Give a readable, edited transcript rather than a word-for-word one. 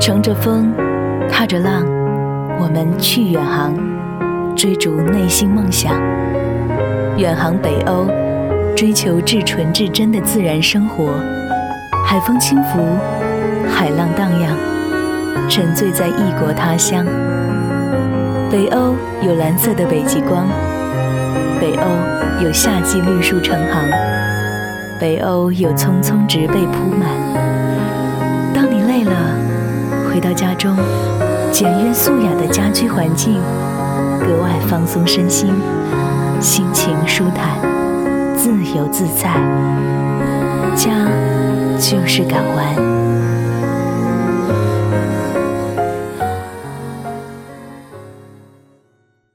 乘着风，踏着浪，我们去远航，追逐内心梦想。远航北欧，追求至纯至真的自然生活。海风轻拂，海浪荡漾，沉醉在异国他乡。北欧有蓝色的北极光，北欧有夏季绿树成行，北欧有葱葱植被铺满。当你累了，回到家中，简约素雅的家居环境格外放松身心，心情舒坦，自由自在。家就是港湾。